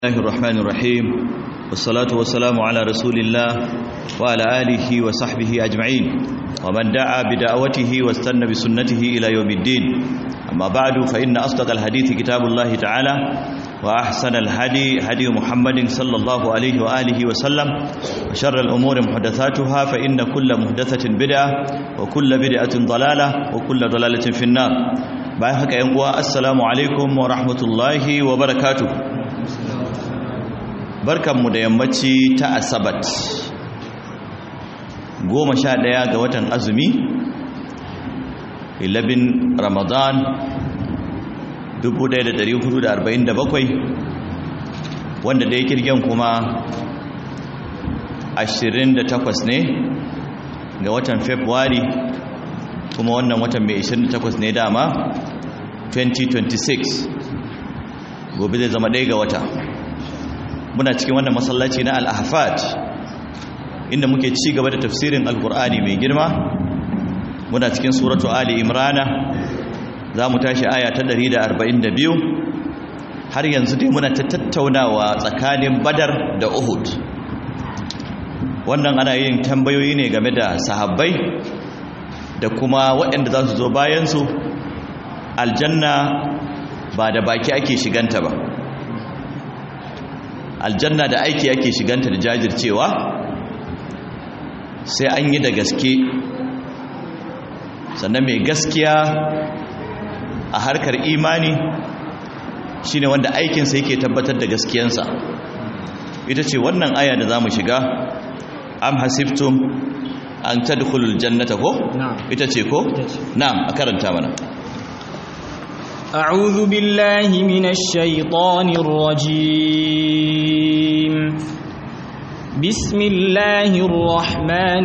الله الرحمن الرحيم والصلاة والسلام على رسول الله وعلى آله وصحبه أجمعين ومن دعا بدعوته واستنى بسنته إلى يوم الدين أما بعد فإن أصدق الحديث كتاب الله تعالى وأحسن الهدي هدي محمد صلى الله عليه وآله وسلم وشر الأمور محدثاتها فإن كل محدثة بدعة وكل بدعة ضلالة وكل ضلالة في النار بايحك ينقوى السلام عليكم ورحمة الله وبركاته barkanmu da yammaci ta asabat 11 ga watan azumi 11 ramadan 1447 wanda da ya kirgen kuma 28 ne ga watan february kuma wannan watan mai 28 ne dama 2026 gobe zai zama 1 ga wata muna cikin wannan masallaci na al-ahfad inda muke ci gaba da tafsirin alkur'ani mai girma muna cikin suratu ali imrana za mu tashi aya ta 142 har yanzu dai muna ta tattaunawa tsakanin badar da uhud wannan ana yin tambayoyi ne game da sahabbai da kuma waɗanda za su zo bayansu aljanna ba da baki ake shiganta ba aljanna da aiki ake shiganta da jajircewa sai an yi da gaske sannan mai gaskiya a harkar imani shine wanda aikinsa yake tabbatar da gaskiyansa ita ce wannan aya da zamu shiga am hasibtum an tadkhulul jannata ko ita ce ko na'am a karanta mana أعوذ بالله من الشيطان الرجيم بسم الله الرحمن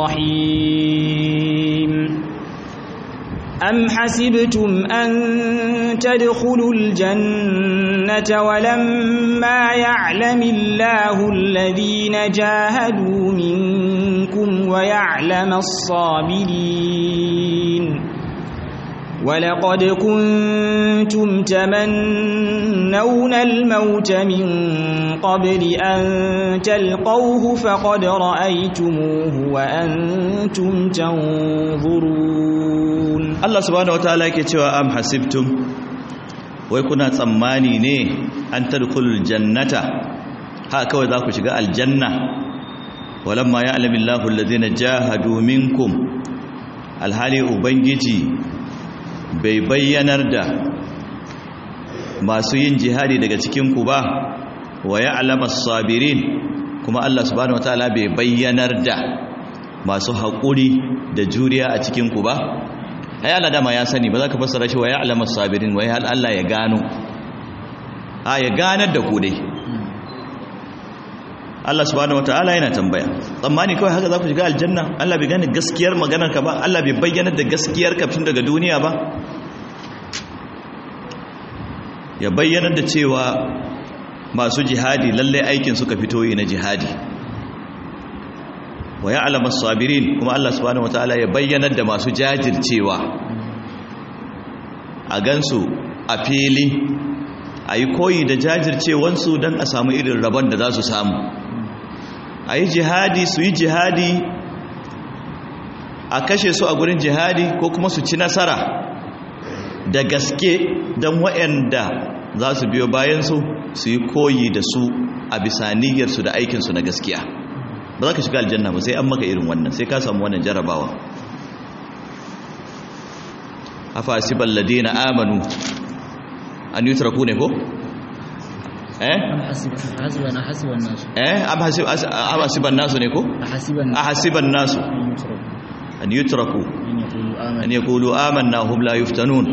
الرحيم أم حسبتم أن تدخلوا الجنة ولما يعلم الله الذين جاهدوا منكم ويعلم الصابرين ولقد كنتم تمنون الموت من قبل أن تلقوه فقد رأيتموه وأنتم تنظرون الله سبحانه وتعالى يكتوى أم حسبتم ويكون تماني ني أن تدخلوا الجنة هكذا ذاك شقاء الجنة ولما يعلم الله الذين جاهدوا منكم الحالي أبنجي bai bayyanar da masu yin jihadi daga cikinku ba wa ya'lamu as-sabirin kuma Allah subhanahu wataala bai bayyanar da masu haƙuri da juriya a cikinku ba ai Allah dama ya sani ba za ka fassara shi wa ya'lamu as-sabirin wai Allah ya gano ya ganar da ku dai Allah subhanahu wataala yana tambaya tsammani kawai haka za ku shiga aljanna Allah bai gane gaskiyar maganar ka ba Allah bai bayyana da gaskiyar ka tun daga duniya ba ya bayyana da cewa masu jihadi lalle aikin suka fito yi na jihadi wa ya'lamu as-sabirin kuma Allah subhanahu wataala ya bayyana da masu jajircewa a gansu a fili ayi koyi da jajircewansu don a samu irin rabon da za su samu a yi jihadi su yi jihadi a kashe su a gurin jihadi ko kuma su ci nasara da gaske don waɗanda za su biyo bayansu su yi koyi da su a bisa niyyarsu da aikinsu na gaskiya ba za ka shiga aljanna ba sai an maka irin wannan sai ka samu wannan jarabawa afa asibal ladina amanu an yutraku ne ko am hasiban nasu ne ko ahasiban nasu an yutraku an yaqulu amanna hum la yuftanun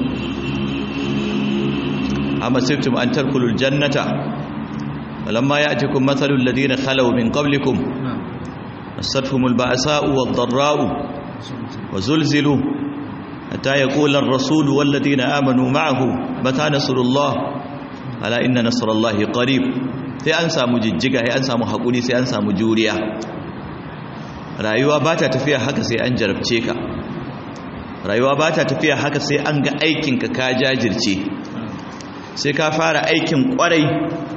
am hasibtum an tadkhulul jannata walamma ya'tikum mathalul ladina khalaw min qablikum massatuhumul ba'sa'u wad-dharra'u wa zulzilu hatta yaqula ar-rasulu wal ladina amanu ma'ahu mata nasrullah ala inna nasrallahi qarib sai an samu jijjiga sai an samu hakuri sai an samu juriya rayuwa ba ta tafiya haka sai an jarabce ka rayuwa ba ta tafiya haka sai an ga aikinka ka jajirce sai ka fara aikin kwarai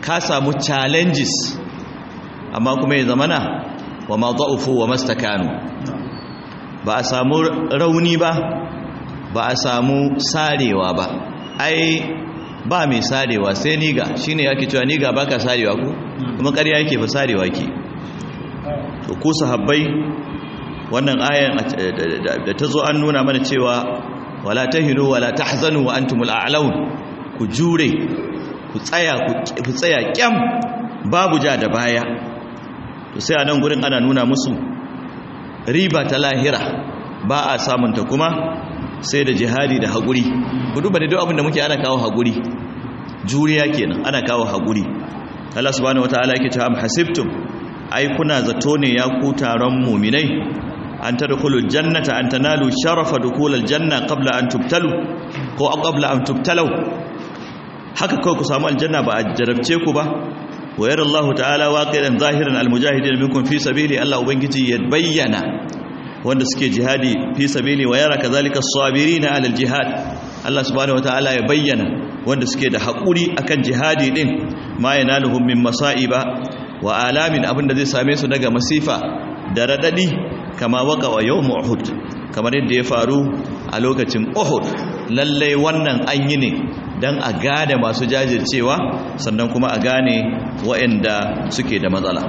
ka samu challenges amma kuma ya zamana wa ma da'ufu wa mastakanu, ba a samu rauni ba, ba a samu sarewa ba. Ai ba mai sarewa sai niga, shine yake cewa niga baka sarewa ko kuma ƙarya yake ba sarewa ke. To ku sahabbai, wannan ayan da ta zo an nuna mana cewa wala tahinu wala tahzanu wa antumul a'laun, ku jure, ku tsaya kyam, babu ja da baya. To sai a nan gurin ana nuna musu riba ta lahira ba a samunta kuma sai da jihadi da haƙuri. ku duba da duk abin da muke ana kawo haƙuri, juriya kenan, ana kawo haƙuri. Allah subhanahu wataala yake cewa am hasibtum, ai kuna zato ne ya ku taron mu'minai, an tadkhulul jannata, an tanalu sharafa dukhulil janna qabla an tubtalu ko qabla an tubtalu, haka kawai ku samu aljanna ba a jarabce ku ba. wa yara Allah ta'ala waqiran zahiran almujahidin minkum fi sabili, Allah ubangiji ya bayyana wanda suke jihadi fi sabili, wa yara kadhalika as-sabirina 'ala al-jihad, Allah subhanahu wataala ya bayyana wanda suke da hakuri akan jihadi din, ma yanaluhum min masa'iba wa alamin, abinda zai same su daga masifa da radadi, kama waka wa yawm uhud, kamar yadda ya faru a lokacin uhud. Lallai wannan an yi ne dan a gane masu jajircewa, sannan kuma a gane waɗanda suke da matsala.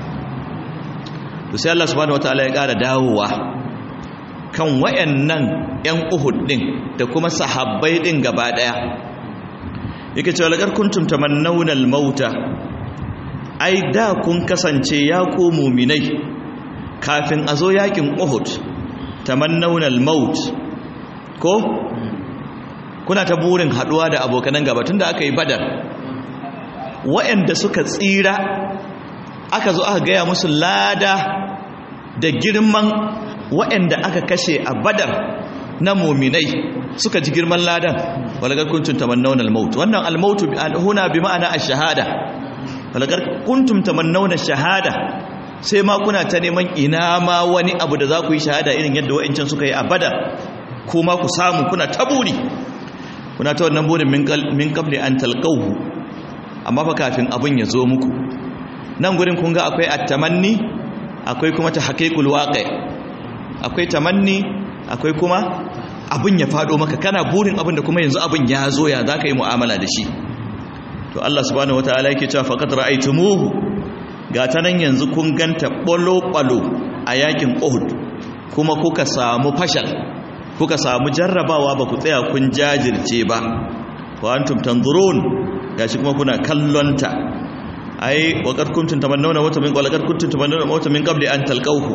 to sai Allah subhanahu wataala ya ƙara dawowa kan wayannan ƴan Uhud din da kuma sahabbai din gaba daya, yake cewa laqad kuntum tamannawna al-mauta, ai da kun kasance ya ku mu'minai kafin a zo yakin Uhud, tamannawna al-maut ko kuna ta burin haduwa da abokanan gaba tunda aka yi Badar. Wayanda suka tsira aka zo aka gaya musu lada da girman waɗanda aka kashe a Badar na muminai, suka ji girman ladan. walagar kuntum tamannawna al-maut, wannan al-maut huna bi ma'ana ash-shahada, walagar kuntum tamannawna ash-shahada, sai ma kuna ta neman ina ma wani abu da za ku yi shahada irin yadda wa'ancan suka yi a Badar, kuma ku samu, kuna ta buri, kuna ta wannan burin min qabli an talqahu, amma fa kafin abun ya zo muku. Nan gurin kun ga akwai at-tamanni, akwai kuma tahqiqul waqi', akwai tamanni, akwai kuma abin ya fado maka, kana burin abin da kuma yanzu abin ya zo, ya zaka yi mu'amala da shi. To Allah subhanahu wataala yake cewa faqad ra'aytumuhu, ga ta nan yanzu kun ganta balo a yakin Uhud, kuma kuka samu fashal, kuka samu jarrabawa, ba ku tsaya kun jajirce ba. wa antum tanzurun, gashi kuma kuna kallonta. ai wa qad kuntum tamannawna mauta min qad kuntum tamannawna mauta min qabli an talqahu,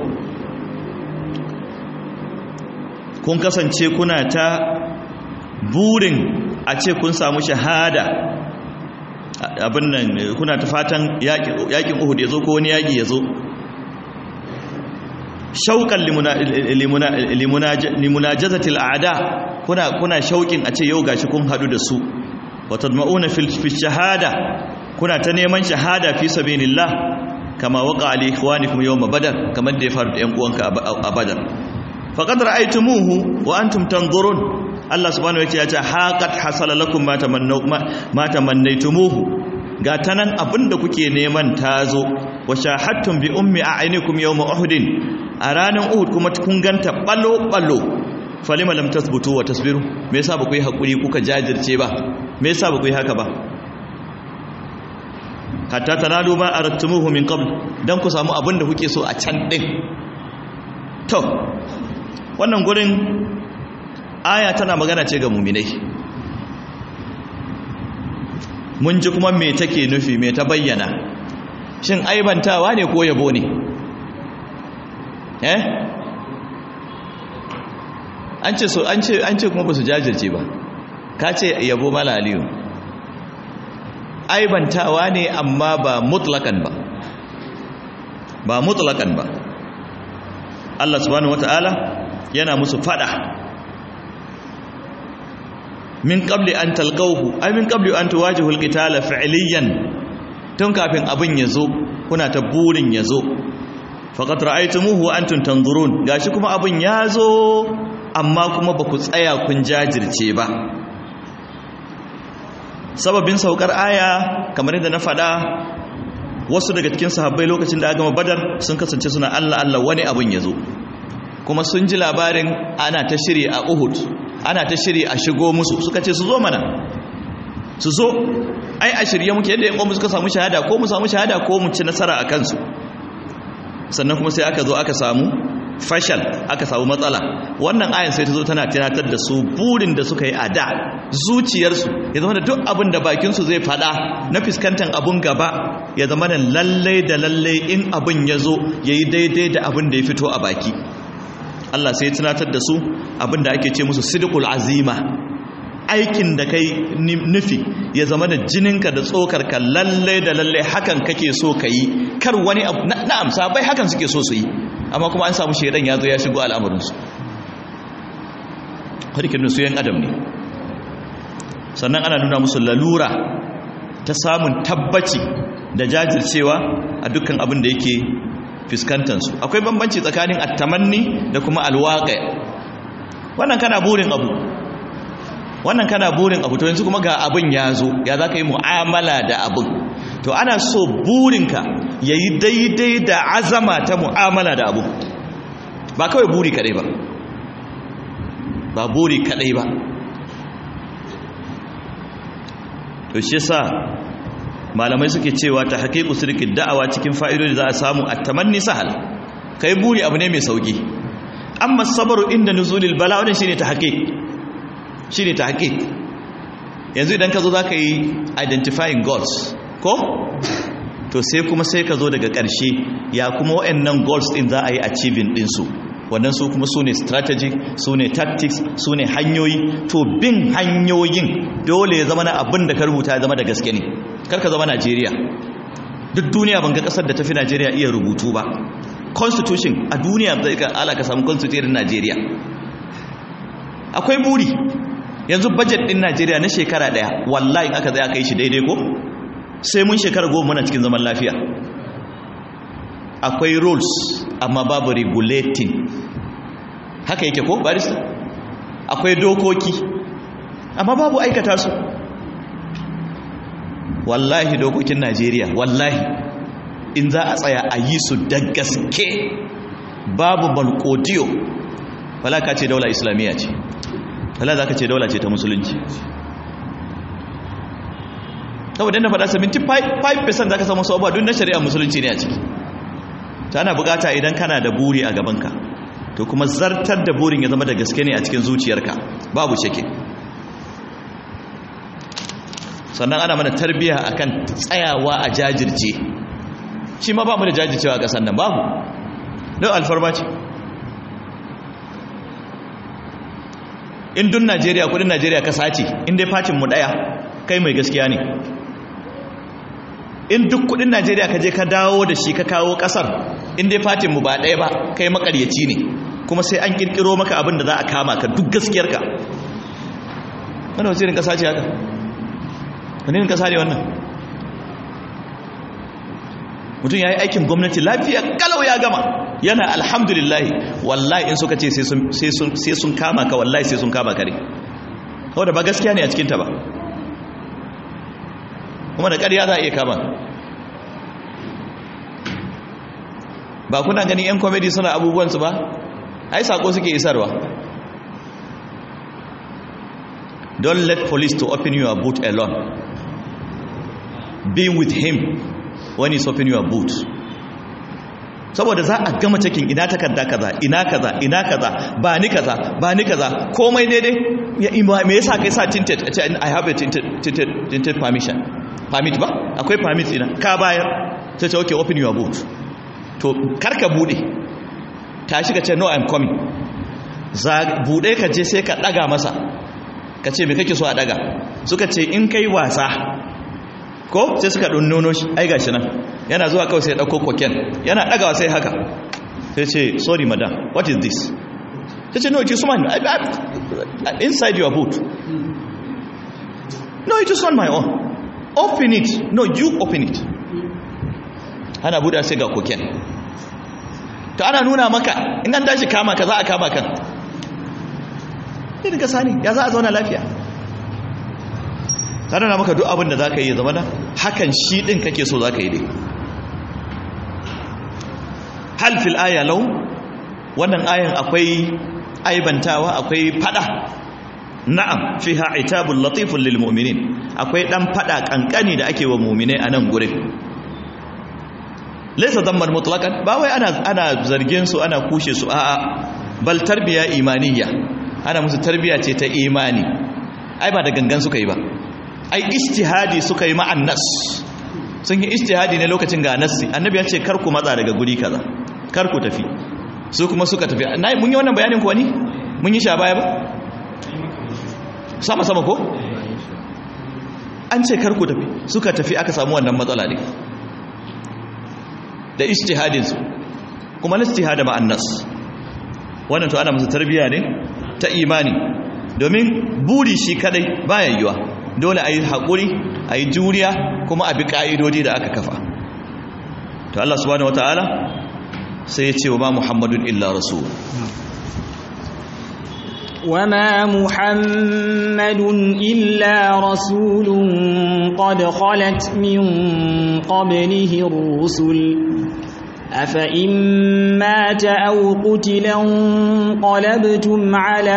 kun kasance kuna ta burin a ce kun samu shahada, abin nan kuna ta fatan yakin Uhud yazo ko wani yaki yazo, shauqan limunajazati al-a'da, kuna shauqin a ce yau gashi kun hadu da su. wa tadma'una fi shahada, kuna ta neman shahada fi sabilillah, kama waqa ali ikhwanikum yawm badar, kamar da ya faru da ƴan uwanka a Badar. faqad ra'aytumuhu wa antum tanzurun, Allah subhanahu wa ta'ala ya ce haqat hasala lakum ma tamannaytumuhu, ga tanan abinda kuke neman tazo. wa shahadtum bi ummi a'yunikum yawm uhud, a ranar Uhud kuma kun ganta balo falima lam tasbutu wa tasbiru, me yasa ba ku yi hakuri kuka jajirce ba, me yasa ba ku yi haka ba. hatta tanalu ma arattumuhu min qabl, dan ku samu abin da kuke so a can din. To wannan gurin aya tana magana ce ga mu'minai, mun ji kuma me take nufi, me ta bayyana. Shin aibantawa ne ko yabo ne? An ce kuma ba su jajirce ba, ka ce yabo mala aliyu. Aibantawa ne amma ba mutlakan ba. Allah subhanahu wata'ala yana musu fada, min qabli an talqahu, ay min qabli an tuwajihu alqitala fi'liyan, tun kafin abin yazo kuna ta burin yazo. faqad ra'aytumuhu wa antum tanzurun, gashi kuma abin yazo amma kuma ba ku tsaya kun jajirce ba. sababin saukar aya kamar yadda na faɗa, wasu daga cikin sahabbai lokacin da aka gama Badar sun kasance suna Allah Allah wani abun ya zo, kuma sun ji labarin ana ta shiri a Uhud, ana ta shiri a shigo musu, suka ce su zo mana, su zo, ai a shirye muke yadda yan uwanmu suka samu shahada, ko mu samu shahada ko mu ci nasara a kansu. Sannan kuma sai aka zo aka samu fashal, aka samu matsala. Wannan ayan sai ta zo tana tunatar da su burin da suka yi a da, zuciyarsu ya zama da duk abin da bakinsu zai fada na fuskantar abun gaba ya zama da lallai da lallai in abin ya zo ya yi daidai da abin da ya fito a baki. Allah sai ya tunatar da su abin da ake ce musu sidqul azima, aikin da kai nufi ya zama da jininka da tsokarka lallai da lallai hakan kake so ka yi, kar wani abu na'am sabai hakan suke so su yi, amma kuma an samu shaidan ya zo ya shigo al'amuransu. harkin su yan adam ne. Sannan ana nuna musu lalura ta samun tabbaci da jajircewa a dukkan abin da yake fuskantansu. Akwai bambanci tsakanin attamanni da kuma alwaƙa. Wannan kana burin abu, wannan kana burin abu, to yanzu kuma ga abin ya zo, ya za ka yi mu'amala da abin. To ana so burinka ya yi daidai da azama ta mu'amala da abu, ba kawai buri kadai ba, ba buri kadai ba. To shi yasa malamai suke cewa ta haqiqu sirqid da'awa cikin fa'idodi za a samu at-tamanni sahal, kai buri abu ne mai sauki, amma sabru inda nuzulil bala wannan shine ta haqiq, shine ta haqiq. Yanzu idan ka zo zaka yi identifying goals ko, to sai kuma sai ka zo daga ƙarshe ya kuma waɗannan goals din za a yi achieving din su, wannan su kuma su ne strategy, su ne tactics, su ne hanyoyi. To bin hanyoyin dole ya zama na abin da ka rubuta ya zama da gaske ne, karka zama Najeriya. Duk duniya ban ga kasar da tafi Najeriya iya rubutu ba. Constitution a duniya zai ka ala ka samu constitution Najeriya. Akwai buri. Yanzu budget din Najeriya na shekara daya wallahi aka zai aka yi shi daidai ko sai mun shekara 10 muna cikin zaman lafiya. Akwai rules amma babu regulating, haka yake ko barista? Akwai dokoki amma babu aikata su. Wallahi dokokin Najeriya wallahi in za a tsaya a yi su da gaske babu balkodiyo, wala ka ce daula islamiyya ce, wala za ka ce daula ce ta musulunci. saboda na faɗa 75% za ka samu sabuwa duk na shari'a musulunci ne a ciki. ta ana bukata idan kana da buri a gabanka to kuma zartar da burin ya zama da gaske ne a cikin zuciyarka babu shake. Sannan ana mana tarbiya akan tsayawa a jajirce, shi ma ba mu da jajircewa a ƙasar nan, babu don alfarma ce. in dun Najeriya kudin Najeriya ka sace, in dai fatin mu daya kai mai gaskiya ne. in duk kudin Najeriya ka je ka dawo da shi ka kawo kasar, in dai fatin mu ba daya ba kai makaryaci ne, kuma sai an kirkiro maka abin da za a kama ka duk gaskiyarka. wannan wace irin kasa ce haka? wani irin kasa ne wannan? mutum ya yi aikin gwamnati lafiya kalau ya gama yana alhamdulillahi, wallahi in suka ce sai sun kama ka, wallahi sai sun kama ka ne, wadda ba gaskiya ne a cikinta ba, kuma da ƙarya za a iya kama. ba kuna ganin 'yan komedi suna abubuwansu ba, ai sako suke isarwa. Don't let police to open your boot alone, be with him when he's open your boot. saboda za a gama cikin ina takarda kaza, ina kaza, ina kaza, ba ni kaza, ba ni kaza, komai daidai. Me yasa kai sa tinted? I have a tinted permission. Permit ba? Akwai permit ina. Ka bayar. Sai ce okay, open your boot. To karka bude. Tashi ka ce no, I'm coming. Za bude ka je sai ka daga masa. Ka ce me kake so a daga? Suka ce in kai wasa ko sai suka nono shi, ai gashi nan yana zuwa kawai sai ya dauko koken, yana dagawa sai haka, sai ce sorry madam, what is this? Sai ce no, it is mine, inside your boot. No, it is not my own. Open it. No, you open it. Ana buɗe sai ga koken. To ana nuna maka in an dashi kama ka za a kama kan. Irin ka sani ya za a zauna lafiya. kana na maka duk abin da zaka yi zama da hakan shi din kake so zaka yi dai. hal fil aya law, wannan ayan akwai aibantawa, akwai fada. Na'am, fiha itabul latiful lil mu'minin, akwai dan fada kankani da ake wa mu'minai a nan gurin. Laysa dhamman mutlaqan, ba wai ana zargin su, ana kushe su, a'a, bal tarbiya imaniyya, ana musu tarbiya ce ta imani. Ai ba da gangan suka yi ba, ai ijtihadi suka yi ma'an nas, sun yi ijtihadi ne lokacin ga nassi. Annabi ya ce kar ku matsa daga guri kaza, kar ku tafi, su kuma suka tafi. Mun yi wannan bayanin ku wani? Mun yi sha baya ba? Sama ko? An ce kar ku tafi, suka tafi, aka samu wannan matsala ne da ijtihadinsu, kuma ijtihada ma'an nas. Wannan to ana musu tarbiya ne ta imani, domin buri shi kadai baya yiwa, dole ayi hakuri, ayi juriya, kuma abi ka'idodi da aka kafa. To Allah subhanahu wataala sai ya ce wa ma Muhammadun illa rasul, وما محمد إلا رسول قد خلت من قبله الرسل أفإن مات أو قتل انقلبتم على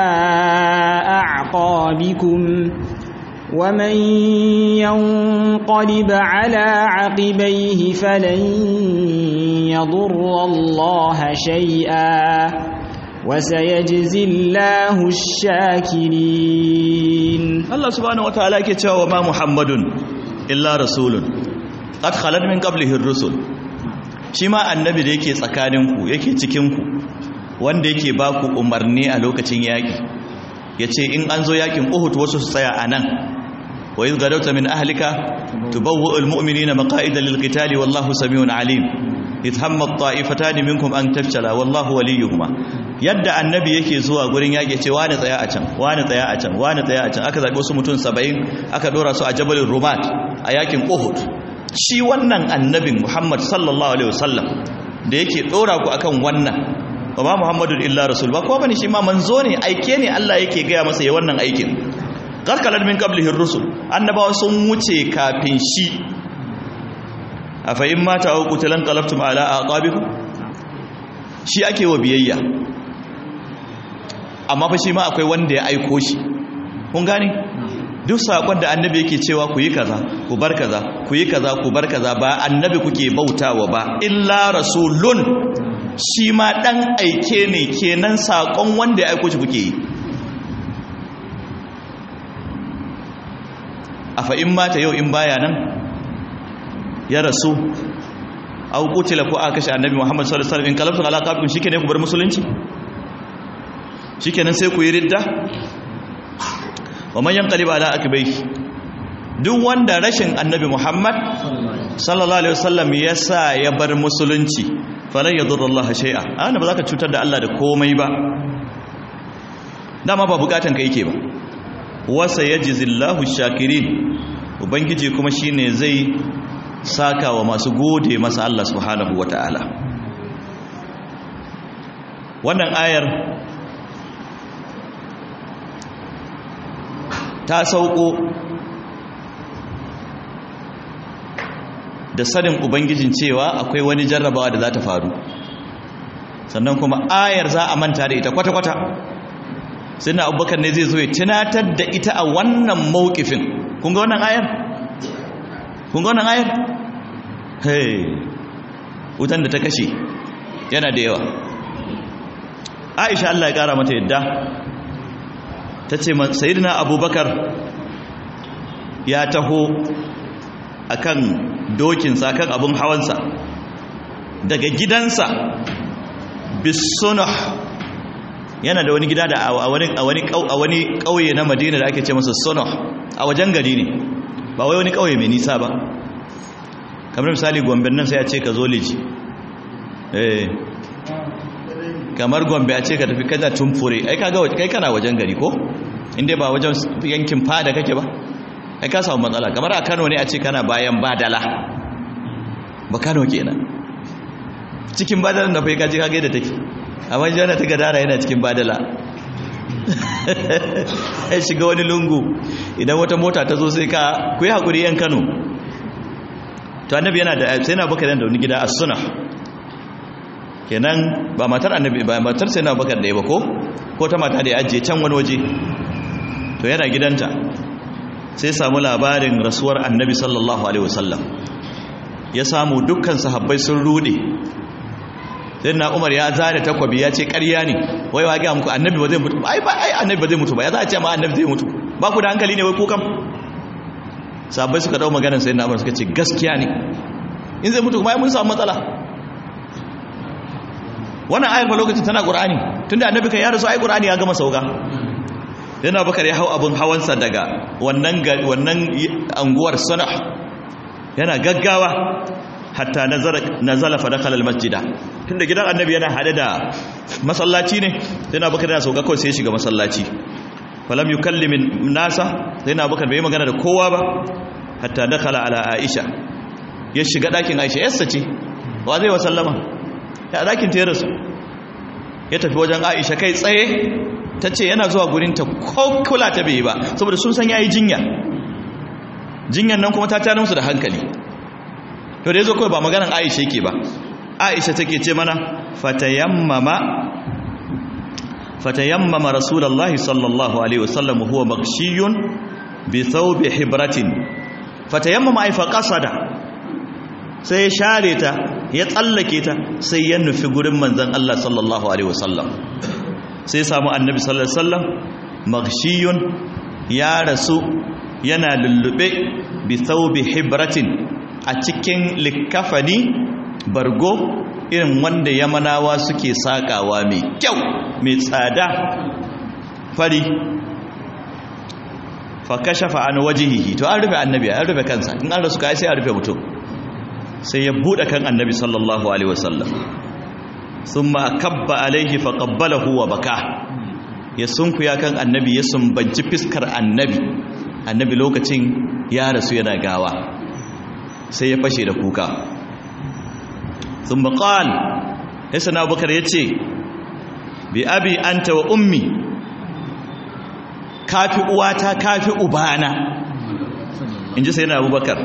أعقابكم ومن ينقلب على عقبيه فلن يضر الله شيئا وسيجزي الله الشاكرين. الله سبحانه وتعالى كتاب ما محمد إلا رسول قد خلت من قبله الرسل. شما النبي da yake tsakaninku, yake cikinku, wanda yake baku umarni a lokacin yaki, yace in an zo yakin Uhud wasu su tsaya anan, wa iz gadawta min ahlika tubawwi'ul mu'minina maqa'ida lil qitali wallahu samiun alim idh hammat ta'ifatan minkum an tafshala wallahu waliyuhuma. Yadda annabi yake zuwa gurin yaki ce wani tsaya a can, wani tsaya a can, wani tsaya a can, aka zabi wasu mutum 70 aka dora su a Jabalur Rumat a yakin Uhud. Shi wannan annabin Muhammad sallallahu alaihi wasallam da yake dora ku akan wannan, wa ma Muhammadun illa rasul, ba ko bane shi ma manzo ne, aike ne Allah yake gaya masa ya wannan aikin. Qarqalat min qablihi ar-rusul, annabawa sun wuce kafin shi. Afa in mata aw qutilan qalabtum ala aqabikum, shi ake wa biyayya, amma fa shi ma akwai wanda ya aiko shi. Kun gane? Duk sakon da annabi yake cewa ku yi kaza, ku bar kaza, ku yi kaza, ku bar kaza, ba annabi kuke bautawa ba, illa rasulun, shi ma dan aike ne, kenan sakon wanda ya aiko shi kuke yi. Afa in mata yau in baya nan ya rasu, au qutila ko aka kashe annabi Muhammad sallallahu alaihi wasallam, in kalabtu ala qabikum, shikenan ku bar musulunci, shikenan sai ku yi ridda. Wa man yanqalib ala akbayhi, duk wanda rashin annabi Muhammad sallallahu alaihi wasallam yasa ya bar musulunci, falan yadurra Allah shay'a, ana ba za ka cutar da Allah da komai ba, dama ba bukatan ka yake ba. Wa sayajzillahu shakirin, ubangiji kuma shine zai saka wa masu gode masa Allah subhanahu wataala. Wannan ayar ta sauko da sanin ubangijin cewa akwai wani jarrabawa da za ta faru, sannan kuma ayar za a manta da ita kwata-kwata. Sai na Abubakar ne zai zo ya tunatar da ita a wannan mawqifin. Kun ga wannan ayar? Kun ga wannan ayar? Hey, wutan da ta kashe yana da yawa. Aisha Allah ya kara mata yadda ta ce sayyidina Abubakar ya taho akan dokinsa, kan abun hawansa daga gidansa bisunuh, yana da wani gida da a wani kauye na Madina da ake ce masa Sunuh, a wajen gari ne, ba wai wani kauye mai nisa ba. Kamar misali Gombe nan sai ya ce ka zo Liji, kamar Gombe a ce ka tafi kaza Tumfure, ai kaga kai kana wajen gari ko, inda ba wajen yankin fada kake ba, ai ka samu matsala. Kamar a Kano ne a ce kana bayan Badala, ba Kano kenan, cikin Badalan da fa kaje kage da take, amma jana ta gadara yana cikin Badala. ya shiga wani lungu idan wata mota ta zo sai ka ku yi haƙuri yan Kano to annabi yana da sai na bakar da wani gida a Sunnah kenan ba matar annabi ba matar sai na bakar da ya ba ko ta mata da ya ajiye can wani waje to yana gidanta sai samu labarin rasuwar annabi sallallahu alaihi wasallam ya samu dukkan sahabbai sun rude sai na Umar ya zare takwabi ya ce ƙarya ne wai wa ga muku annabi ba zai mutu ai annabi ba zai mutu ba ya za a ce ma annabi zai mutu ba ku da hankali ne wai ku kam sahabbai suka dau maganar sai na Umar suka ce gaskiya ne in zai mutu kuma ai mun samu matsala wannan ayar ba lokacin tana Qur'ani tunda annabi kan ya rasu ai Qur'ani ya gama sauka yana Bakar ya hau abun hawansa daga wannan anguwar Sunnah yana gaggawa hatta nazala fa dakhala almasjida tunda gidan annabi yana hade da masallaci ne yana Bakar yana sauka kawai sai ya shiga masallaci falam yukallimin nasa yana Bakar bai magana da kowa ba hatta dakhala ala Aisha ya shiga dakin Aisha yassa ce wa zai wa sallama ya dakin ta rasu ya tafi wajen Aisha kai tsaye ta ce yana zuwa gurinta ko kula ta bai ba saboda sun san yayi jinyan nan kuma ta tare musu da hankali to da yazo kawai ba maganar Aisha yake ba Aisha take ce mana fatayammama rasulullahi sallallahu alaihi wasallam huwa makshiyun bi thawbi hibratin fatayammama ay faqasada sai ya share ta ya tsallake ta sai ya nufi gurin manzon Allah sallallahu alaihi wasallam sai samu annabi sallallahu alaihi wasallam maghshiyun ya rasu yana lullube bi thawbi hibratin a cikin likafani bargo irin wanda yamanawa suke sakawa mai kyau mai tsada fari fa kashafa an wajhihi to an rufe annabi an rufe kansa in an rasu kai sai a rufe mutum sai ya bude kan annabi sallallahu alaihi wasallam thumma kabba alaihi fa qabbalahu wa baka ya sunkuya kan annabi ya sumbanci fiskar annabi lokacin ya rasu yana gawa sai ya fashe da kuka thumma qala yasna abubakar yace bi abi anta wa ummi kafi uwata kafi ubana inji sai na abubakar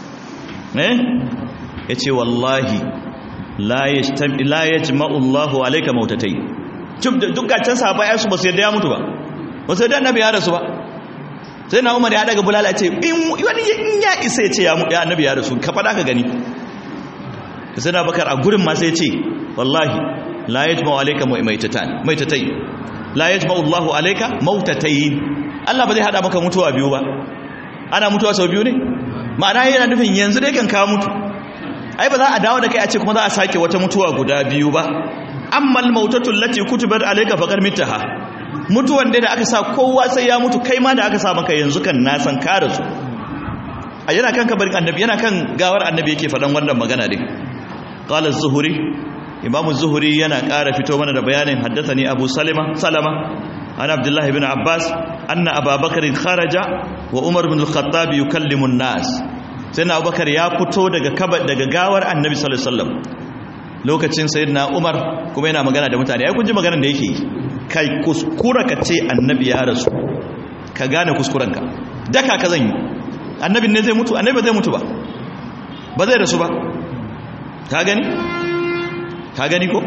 yace wallahi la yajma'u Allahu alayka mautatai dukkan sahabbai ai su ba su yadda ya mutu ba ba su yadda annabi ya rasu ba sai na Umar ya daga bulala ce wani in ya isa ya ce ya annabi ya rasu ka fada ka gani sai na Bakar a gurin ma sai ya ce wallahi la yajma'u alayka maitatai la yajma'u Allahu alayka mautatai Allah ba zai hada maka mutuwa biyu ba ana mutuwa sau biyu ne ma'ana yana nufin yanzu dai kan ka mutu ai ba za a dawo da kai a ce kuma za a sake wata mutuwa guda biyu ba ammal mautatul lati kutibat alayka faqad mittaha mutuwan da aka sa kowa sai ya mutu kai ma da aka sa maka yanzu kan na san ka rasu a yana kan kabarin annabi yana kan gawar annabi yake fadan wannan magana din qala az-zuhri imam az-zuhri yana ƙara fito mana da bayanin haddathani abu salama an abdullah ibn abbas anna ababakar kharaja wa umar ibn al-khattab yukallimu an-nas sai na abubakar ya fito daga gawar annabi sallallahu alaihi wasallam lokacin sayyidina umar kuma yana magana da mutane ai kun ji maganar da yake yi kai kuskura ka ce annabi ya rasu ka gane kuskurenka daka ka zan yi annabin ne zai mutu annabi ba zai mutu ba zai rasu ba ka gani ko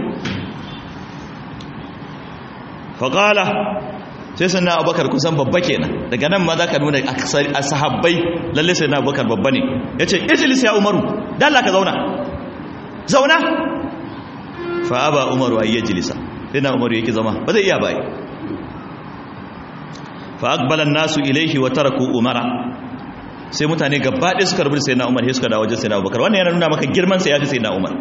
faƙala sai sai na abubakar kusan babba kenan daga nan ma za ka nuna a sahabbai lalle sai na abubakar babba ne ya ce ijilis ya umaru dalla ka zauna fa'aba umaru a yi jilisa sai na umaru yake zama ba zai iya bai fa'akbalan nasu ilaihi wa taraku umara sai mutane gabaɗe suka rubuta sai na umar sai suka dawo wajen sai na abubakar wannan yana nuna maka girman sai ya fi sai na umar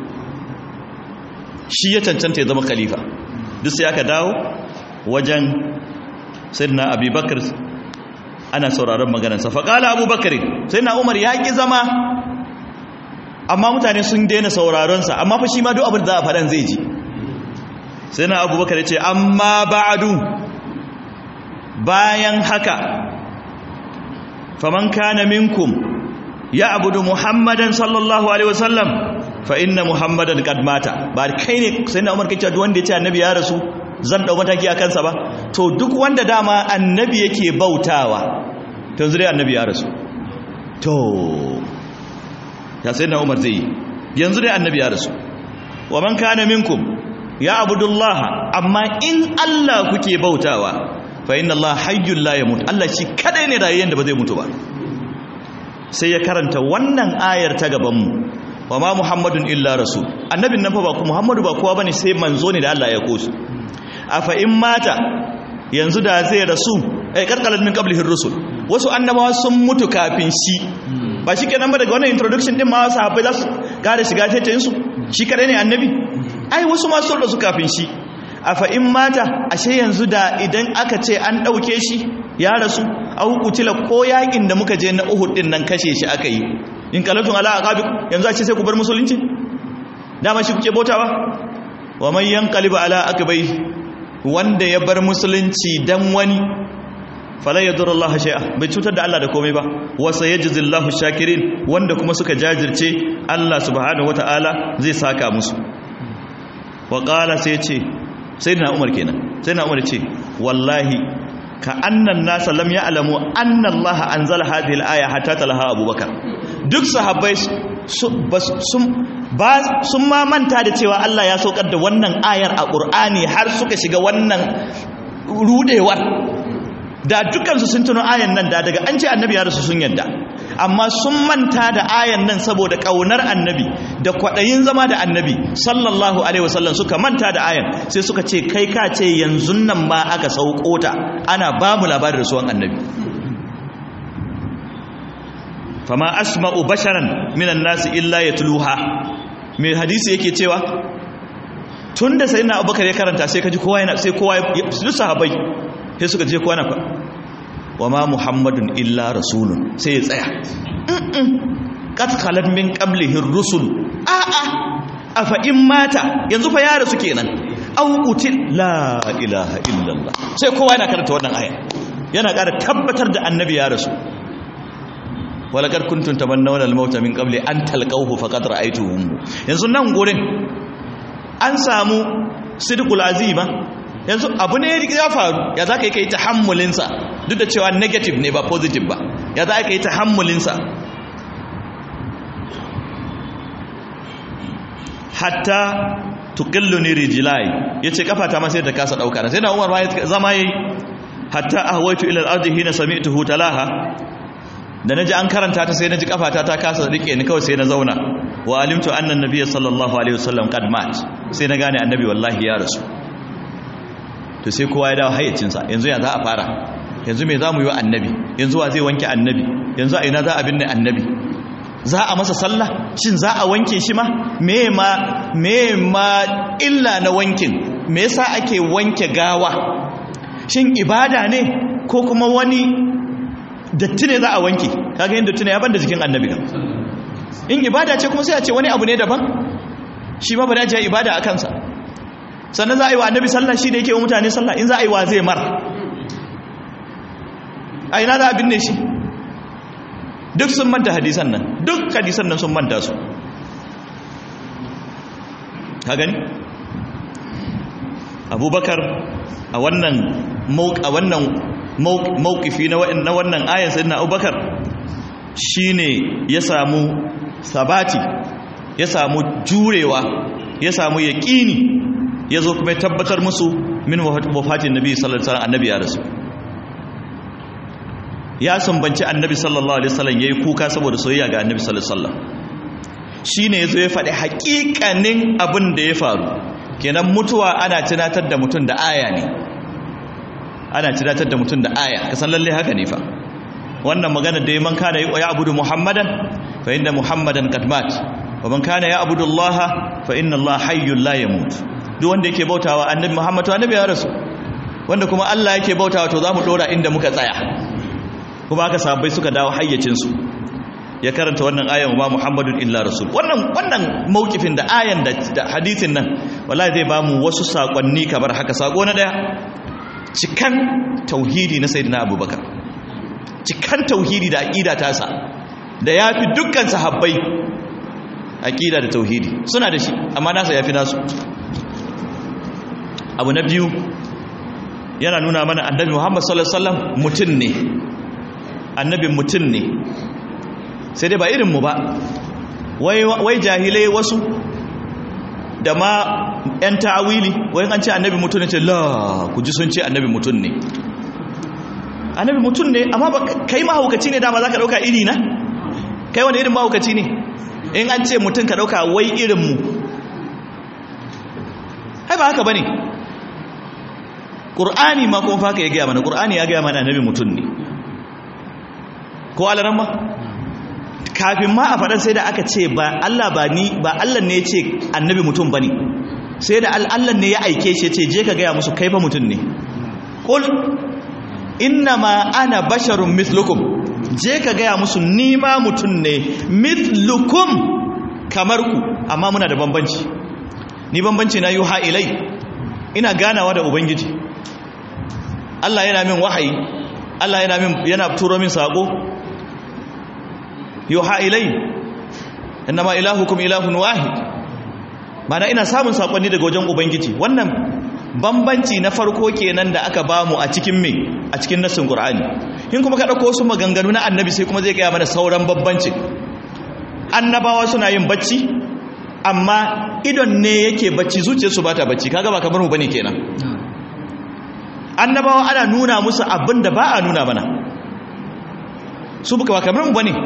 shi ya cancanta ya zama khalifa duk sai aka dawo wajen sayyidina abubakar ana sauraron maganarsa faƙala abubakar sayyidina umar ya ƙi zama amma mutane sun daina sauraronsa amma fa shi ma duk abin da za a faɗan zai ji sayyidina abubakar ya ce amma ba'adu bayan haka faman kana minkum ya abudu muhammadan sallallahu alaihi wasallam fa inna muhammadan qad mata ba kai ne sayyidina umar kace duk wanda ya ce annabi ya rasu zan dau mataki a kansa ba to duk wanda dama annabi yake bautawa to yanzu dai annabi ya rasu to ya sai na Umar zai yi yanzu dai annabi ya rasu wa man kana minkum ya abudullaha amma in Allah kuke bautawa fa inna Allah hayyul la yamut Allah shi kadai ne rayuwar da ba zai mutu ba sai ya karanta wannan ayar ta gaban mu wa ma muhammadun illa rasul annabin nan fa ba ku muhammadu ba kowa bane sai manzo ne da Allah ya kosu afa in mata yanzu da zai rasu karkalat min qablihi rusul wasu annabawa sun mutu kafin shi ba shi kenan ba daga wannan introduction din ma sahabbai za su kare shiga taitayin su shi kadai ne annabi ai wasu ma sun rasu kafin shi afa in mata ashe yanzu da idan aka ce an dauke shi ya rasu au kutila ko yakin da muka je na Uhud din nan kashe shi aka yi in kalatun ala aqabi yanzu a ce sai ku bar musulunci dama shi kuke bautawa wa man yanqalibu ala aqbai wanda ya bar musulunci dan wani fala yadurullahu shay'a bai cutar da Allah da komai ba wa sayajzillahu shakirin wanda kuma suka jajirce Allah subhanahu wataala zai saka musu wa qala sai ce sayyidina Umar kenan sayyidina Umar ce wallahi ka annan nasa lam ya'lamu anna Allah anzala hadhihi al-aya hatta talaha Abubakar duk sahabbai sun ma manta da cewa Allah ya saukar da wannan ayar a Qur'ani har suka shiga wannan rudewar da dukansu sun tuno ayan nan da daga an ce annabi ya rasu sun yadda amma sun manta da ayan nan saboda kaunar annabi da kwadayin zama da annabi sallallahu alaihi wasallam suka manta da ayan sai suka ce kai ka ce yanzu nan ma aka sauko ta ana ba mu labarin rasuwan annabi fama asma'u basharan minan nasi illa yatluha mai hadisi yake cewa tunda sayyidina Abubakar ya karanta sai kaji kowa yana sai kowa su sahabbai sai suka je kowa na fa wama muhammadun illa rasulun sai ya tsaya qad khalat min qablihi ar-rusul afa in mata yanzu fa ya rasu kenan au util la ilaha illallah sai kowa yana karanta wannan aya yana ƙara tabbatar da annabi ya rasu walakar kuntum tamannawna al-mauta min qabli an talqawhu faqad ra'aytuhum yanzu nan gurin an samu sidqul azima yanzu abu ne ya faru ya zaka yi kai tahammulin sa duk da cewa negative ne ba positive ba ya zaka yi tahammulin sa hatta tuqilluni rijlai yace kafata ma sai ta kasa dauka sai na Umar ma zama yayi hatta ahwaitu ila al-ardi hina sami'tuhu talaha da naji an karanta ta sai naji kafata ta kasa rike ni kawai sai na zauna wa alimtu anna an-nabiy sallallahu alaihi wasallam qad mat sai na gane annabi wallahi ya rasu to sai kowa ya dawo hayyacin sa yanzu ya za a fara yanzu me zamu yi wa annabi yanzu wa zai wanke annabi yanzu a ina za a binne annabi za a masa sallah shin za a wanke shi ma me ma illa na wankin me yasa ake wanke gawa shin ibada ne ko kuma wani datti ne za a wanke kaga yin datti ne ya banda jikin annabi kan in ibada ce kuma sai a ce wani abu ne daban shi ma ba da jiya ibada a kansa sannan za a yi wa annabi sallah shi da yake wa mutane sallah in za a yi wa zai mar a ina za a binne shi duk sun manta hadisan nan duk hadisan nan sun manta su ka gani abubakar a wannan mawkifi na wannan ayan sayyidina abubakar shine ya samu sabati ya samu jurewa ya samu yaqini yazo kuma tabbatar musu min wafatin nabi sallallahu alaihi wasallam annabi ya rasu ya sumbanci annabi sallallahu alaihi wasallam yayi kuka saboda soyayya ga annabi sallallahu alaihi wasallam shine yazo ya faɗi haƙiƙanin abin da ya faru kenan mutuwa ana tunatar da mutum da aya ne ana tunatar da mutum da aya kasan lalle haka ne fa wannan magana da man kana ya abudu muhammadan fa inna muhammadan qad mat wa man kana ya abudu allaha fa inna allaha hayyul la yamut duk wanda yake bautawa annabi muhammad to annabi ya rasu wanda kuma Allah yake bautawa to zamu dora inda muka tsaya kuma aka sahabbai suka dawo hayyacin su ya karanta wannan ayan wa muhammadun illa rasul wannan mawkifin da ayan da hadisin nan wallahi zai bamu wasu sakonni kamar haka sako na daya cikan tauhidi na sayyidina abubakar cikan tauhidi da aqida tasa da yafi dukkan sahabbai aqida da tauhidi suna da shi amma nasa yafi nasu abu na biyu yana nuna mana annabi Muhammad sallallahu alaihi wasallam mutum ne, annabin mutum ne, sai dai ba irinmu ba. Wai jahilai wasu da ma 'yan ta'awili wai an ce annabi mutum ne, ce la ku ji sun ce annabi mutum ne. Annabi mutum ne, amma kai mahaukaci ne dama za ka ɗauka iri na? Kai wani irin mahaukaci ne in an ce mutum ka ɗauka wai irinmu? hai ba haka ba ne. ƙur'ani ma kuma faka ya gaya mana, ƙur'ani ya gaya mana annabi mutum ne ko alaran ma kafin ma a faɗar sai da aka ce ba Allah ne ya ce annabi mutum ba ne, sai da Allah ne ya aike shi ce je ka gaya musu kai fa mutum ne. ƙul inna ma ana basharun mislukum, je ka gaya musu ni ma mutum ne mislukum kamar ku, amma muna da bambanci. Ni bambanci na yuha ilai, ina ganawa da ubangiji, Allah yana min wahayi, Allah yana turo min sako. yuha ilai innama ilahukum ilahun wahid, mana ina samun sakonni daga wajen ubangiji. Wannan bambanci na farko kenan da aka bamu a cikin a cikin nassin Qur'ani. In kuma ka dauko su maganganu na annabi sai kuma zai gaya mana sauran bambanci. Annabawa suna yin bacci amma idon ne yake bacci, zuciyarsu ba ta bacci, kaga ba kamar mu bane kenan. Annabawa ana nuna musu abin da ba a nuna mana, su ba kamar mu bane,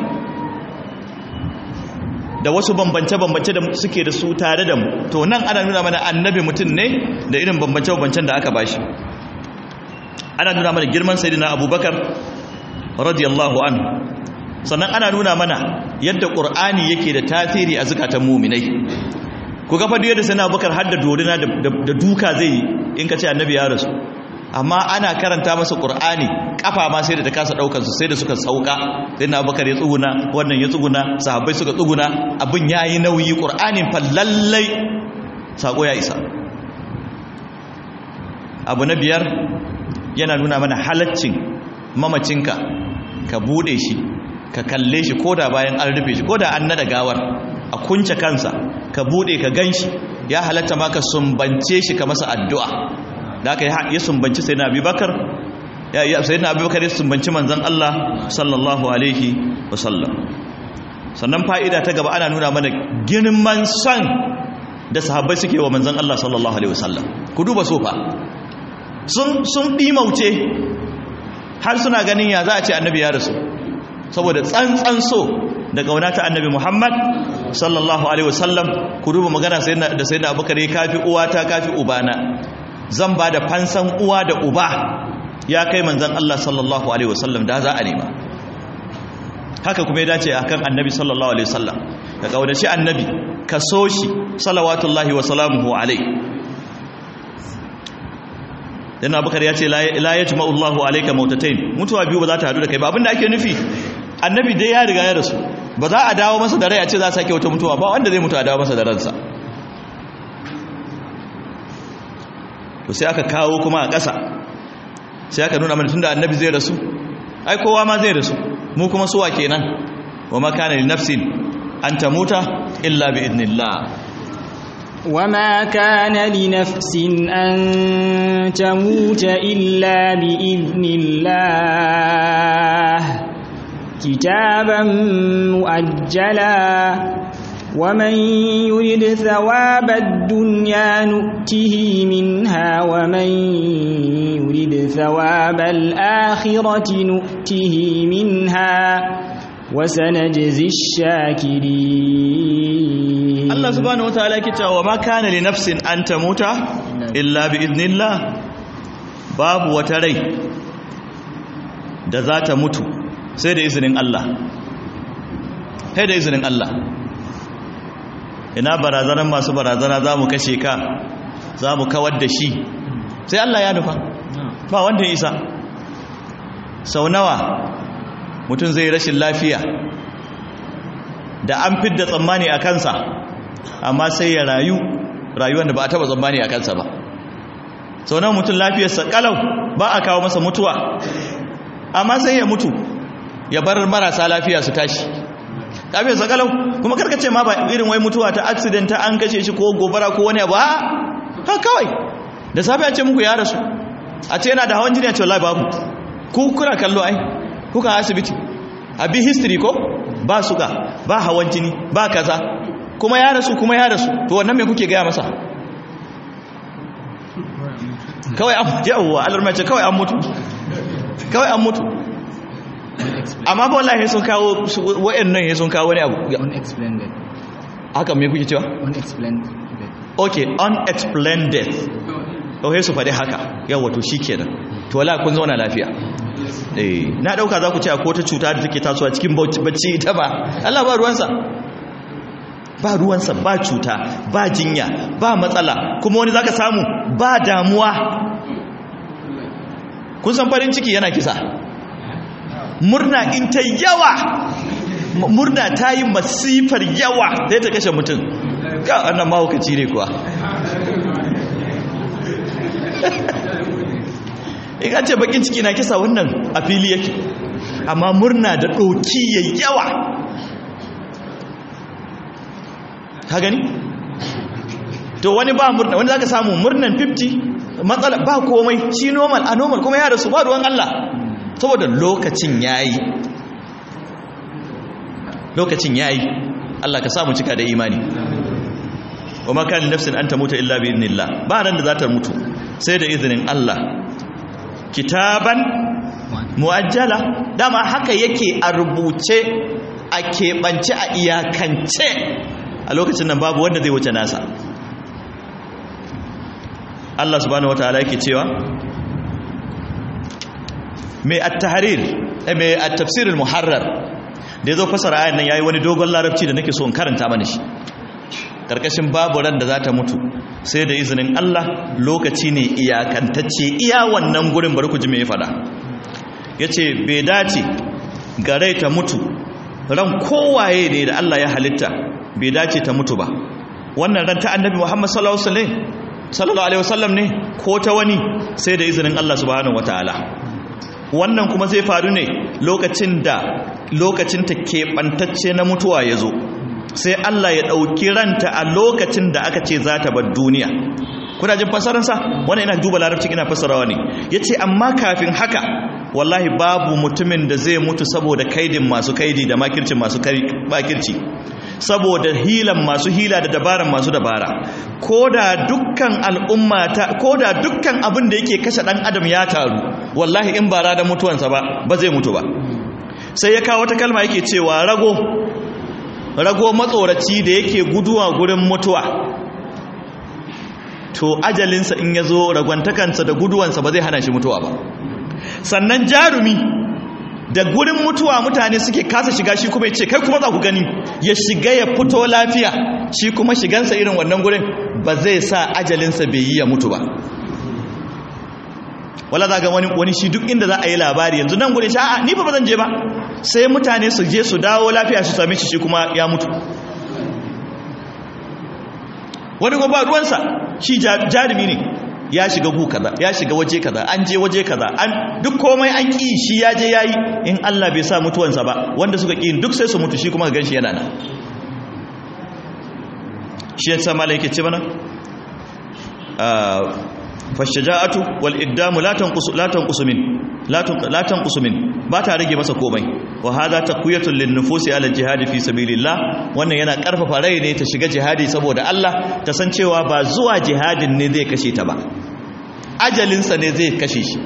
da wasu bambance-bambance da suke da su tare da mu. To nan ana nuna mana annabi mutum ne da irin bambance-bambancen da aka bashi. Ana nuna mana girman sayyidina Abubakar radiyallahu anhu, sannan ana nuna mana yadda Qur'ani yake da tasiri a zakatan mu'minai. Ku ga fa da sayyidina Abubakar har da dorina da duka zai yi in ka ce annabi ya rasu, amma ana karanta masa Qur'ani kafa ma sai da ta kasa daukar su, sai da suka sauka. Sai na Abubakar ya tsuguna, wannan ya tsuguna, sahabbai suka tsuguna, abin yayi nauyi. Qur'anin fa lallai sako ya isa. Abu na biyar yana nuna mana halaccin mamacinka ka bude shi, ka kalle shi koda bayan an rufe shi, koda an nada gawar a kunce kansa, ka bude ka ganshi, ya halatta ma ka sumbance shi ka masa addu'a. Da aka ya sumbanci sayyidina Abubakar, sayyidina Abubakar ya sumbanci manzon Allah sallallahu alaihi wasallam. Sannan fa'ida ta gaba ana nuna mana girman son da sahabbai suke wa manzon Allah sallallahu alaihi wasallam. Ku duba sofa, sun dimauce har suna ganin ya za a ce annabi ya rasu, saboda tsantsan so da kauna ta annabi Muhammad sallallahu alaihi wasallam. Ku duba magana da sayyidina Abubakar, ya kafi uwata kafi ubana, zan ba da fansan uwa da uba ya kai manzan Allah sallallahu alaihi wasallam da za a nema. Haka kuma ya dace akan annabi sallallahu alaihi wasallam, ka kaudaci annabi, ka so shi salawatullahi wa salamuhu alaihi. dan Abubakar ya ce la yajma'u Allahu alayka mautatayn, mutuwa biyu ba za ta hadu da kai ba. Abinda ake nufi annabi dai ya riga ya rasu, ba za a dawo masa da rai a ce za a sake wata mutuwa ba, wanda zai mutu a dawo masa da ransa. to sai aka kawo kuma a ƙasa, sai aka nuna mana tunda annabi zai rasu, ai kowa ma zai rasu, mu kuma suwa kenan. wa ma kana li nafsin an tamuta illa bi idnillah, وما كان لنفس أن تموت إلا بإذن الله كتابا مؤجلا ومن يرد ثواب الدنيا نؤته منها ومن يرد ثواب الآخرة نؤته منها وسنجزي الشاكرين. الله سبحانه وتعالى كتاب وما كان لنفس أن تموت إلا بإذن الله، باب وتري da za ta mutu sai da izinin Allah, sai da izinin Allah. Ina barazanar masu barazana za mu kashe ka, za mu kawar da shi, sai Allah ya nufa, ba wanda ya isa. Sau nawa mutum zai rashin lafiya da an fidda tsammani a kansa, amma sai ya rayu rayuwar da ba a taba tsammani a kansa ba. Sau nawa mutum lafiyarsa kalau ba a kawo masa mutuwa, amma sai ya mutu ya bar marasa lafiya su tashi lafiyarsa kalau. Kuma karkace ma ba irin wai mutuwa ta accident ta an kashe shi ko gobara ko wani abu, ha kawai da safe a ce muku ya rasu, a ce yana da hawan jini a ce wallahi babu, ku kuna kallo ai kuka asibiti a bi history ko ba suga ba hawan jini ba kaza, kuma ya rasu to wannan me kuke gaya masa? Kawai an yawwa alarmace kawai an mutu amma ba wallahi sun kawo wayannan sun kawo wani abu unexplained death. Haka me kuke cewa Unexplained death. Okay, unexplained death. Sai su faɗi haka yawa to shikenan to wala kun zauna lafiya. Na dauka za ku ce akwai wata cuta da take tasowa cikin bacci ita ba Allah ba ruwansa ba cuta ba jinya ba matsala, kuma wani zaka samu ba damuwa. Kun san farin ciki yana kisa, murna in ta yawa, murna ta yi masifar yawa sai ta kashe mutum. Ga wannan mahaukaci ne kuwa. In an ce bakin ciki na kisa wannan a fili yake, amma murna da ɗoki yayi yawa, ka gani? To wani ba murna, wani zaka samu murnan 50 matsala ba komai, shi normal a normal kuma ya rasu ba ruwan Allah, saboda lokacin yayi. Allah ka samu cika da imani. Wa ma kana nafsin an tamuta illa bi idnillah, ba ran da za ta mutu sai da izinin Allah. Kitaban muajjala, dama haka yake a rubuce, a keɓance, a iyakance. A lokacin nan babu wanda zai wuce nasa. Allah subhanahu wataala yake cewa mai at-tahrir mai at-tafsir al-muharrar da yazo fasara ayan nan yayi wani dogon larabci da nake so in karanta mana shi. Karkashin babu ran da za ta mutu sai da izinin Allah, lokaci ne iyakantacce, iya wannan gurin bari ku ji me ya fada. Yace bai dace ga rai ta mutu, ran kowaye ne da Allah ya halitta bai dace ta mutu ba. Wannan ran ta Annabi Muhammad sallallahu alaihi wasallam ne ko ta wani, sai da izinin Allah subhanahu wataala. Wannan kuma zai faru ne lokacin ta keɓantacce na mutuwa ya zo, sai Allah ya ɗauki ranta a lokacin da aka ce za ta bar duniya. Kuna jin fasararsa? Wannan ina duba larabci ina fasarawa ne. Ya ce amma kafin haka wallahi babu mutumin da zai mutu saboda kaidin masu kaidi da makircin masu makirci, saboda hilan masu hila da dabaran masu dabara. Ko da dukkan abin da yake kashe ɗan adam ya taru, wallahi in ba da mutuwansa ba zai mutu ba. Sai ya kawo wata kalma yake cewa rago matsoraci da yake guduwa gurin mutuwa, to ajalinsa in ya zo ragwantakansa da guduwansa ba zai hana shi mutuwa ba. Sannan jarumi da gurin mutuwa mutane suke kasa shiga, shi kuma ya ce kai kuma za ku gani, ya shiga ya fito lafiya, shi kuma shigansa irin wannan gurin ba zai sa ajalinsa bai yi ya mutu ba. Wala za ga wani shi duk inda za a yi labari yanzu nan gurin sha'a ni ba zan je ba, sai mutane su je su dawo lafiya su same shi kuma ya mutu. Wani kuma ba ruwansa, shi jarumi ne, ya shiga gu kaza, ya shiga waje kaza, an je waje kaza, an duk komai an ki shi ya je yayi, in Allah bai sa mutuwansa ba wanda suka ki duk sai su mutu, shi kuma gan shi yana nan. Shi yasa malaike ce mana fashaja'atu wal iddamu la tanqusu min ba ta rage masa komai. Wa hadha taqwiyatun lin nufusi ala jihad fi sabilillah, wannan yana karfafa rai ne ta shiga jihadi saboda Allah, ta san cewa ba zuwa jihadin ne zai kashe ta ba, ajalinsa ne zai kashe shi.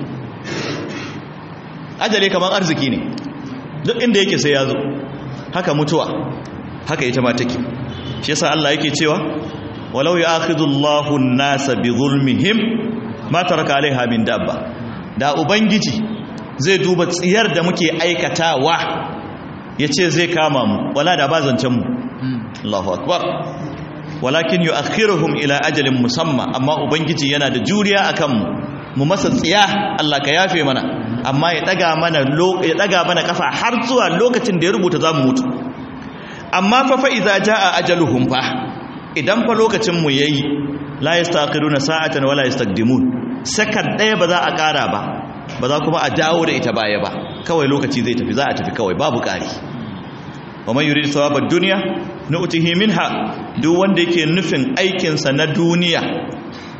Ajali kamar arziki ne, duk inda yake sai ya zo. Haka mutuwa haka ita ma take. Shi yasa Allah yake cewa walau ya'khudullahu an-nasa bi zulmihim ma taraka alaiha min dabba. Da ubangiji zai duba tsiyar da muke aikatawa yace zai kama mu, wala da ba zancen mu. Allahu akbar. Walakin yu'akhiruhum ila ajalin musamma, amma ubangiji yana da juriya akan mu masa tsiya, Allah ka yafe mana, amma ya daga mana kafa har zuwa lokacin da ya rubuta zamu mutu. Amma fa idza jaa ajaluhum fa, idan fa lokacin mu yayi, la yastaqiruna sa'atan wala yastaqdimun, sakan daya ba za a kara ba za kuma a dawo da ita baya ba, kawai lokaci zai tafi, za a tafi kawai babu kari. wa man yurid thawabad dunya nu'tihi minha, duk wanda yake nufin aikin sa na duniya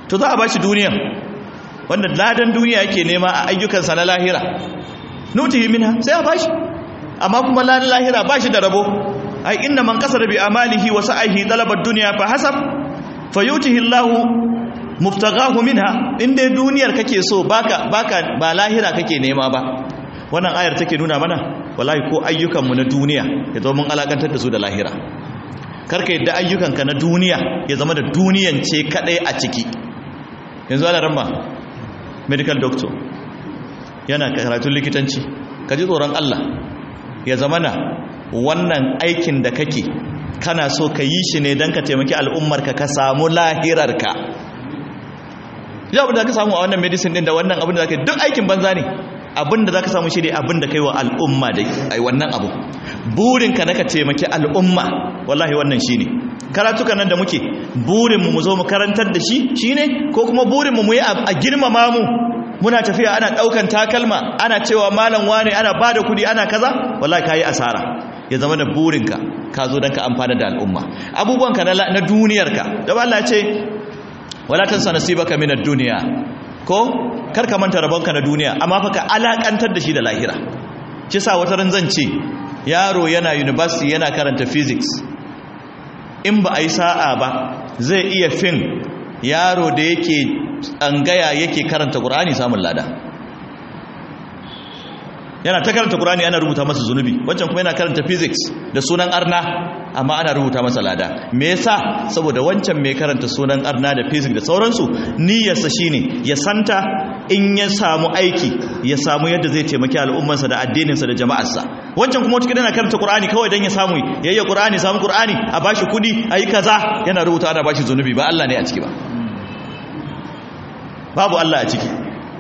to za a bashi duniya wanda ladan duniya yake nema a ayyukansa na lahira nutihi minha sai a bashi amma kuma ladan lahira bashi da rabo ai inna man qasara bi amalihi wa sa'ihi talaba ad-dunya fa hasab fayutihi Allahu muftaghahu minha inda duniyar kake so baka ba lahira kake nema ba. Wannan ayar take nuna mana wallahi ko ayyukanmu na duniya ya zama mun alakantar da su da lahira. Karka yadda ayyukanka na duniya ya zama da duniyan ce kadai a ciki. Yanzu ana ramma medical doctor yana karatun likitanci, ka ji tsoron Allah ya zama na wannan aikin da kake kana so ka yi shi ne don ka taimaki al'ummarka ka samu lahirarka. Yau abin da ka samu a wannan medicine din da wannan abin da zaka duk aikin banza ne. Abin da zaka samu shi ne abin da kai wa al'umma da ai wannan abu. Burinka na ka taimaki al'umma wallahi wannan shine. Karatukan nan da muke burin mu zo mu karantar da shi shine ko kuma burin mu yi a girmama mu. Muna tafiya ana daukan takalma ana cewa malam wane ana bada kudi ana kaza wallahi kai asara. Ya zama da burinka ka zo dan ka amfana da al'umma. Abubuwanka na duniyarka da Allah ya ce wala tansa nasibaka minad dunya ko karka manta rabonka na duniya amma fa ka alakantar da shi da lahira. Ci sa wata ran zan ce yaro yana university yana karanta physics in ba a yi sa'a ba zai iya fin yaro da yake tsangaya yake karanta Qur'ani samun lada. Yana ta karanta Qur'ani ana rubuta masa zunubi, wancan kuma yana karanta physics da sunan arna amma ana rubuta masa lada. Me yasa? Saboda wancan mai karanta sunan arna da physics da sauransu niyyarsa shine ya santa in ya samu aiki ya samu yadda zai taimaki al'ummarsa da addininsa da jama'arsa. Wancan kuma wata yana karanta Qur'ani kawai dan ya samu yayya Qur'ani samu Qur'ani a bashi kudi ayi kaza yana rubuta ana bashi zunubi ba Allah ne a ciki ba. Babu Allah a ciki.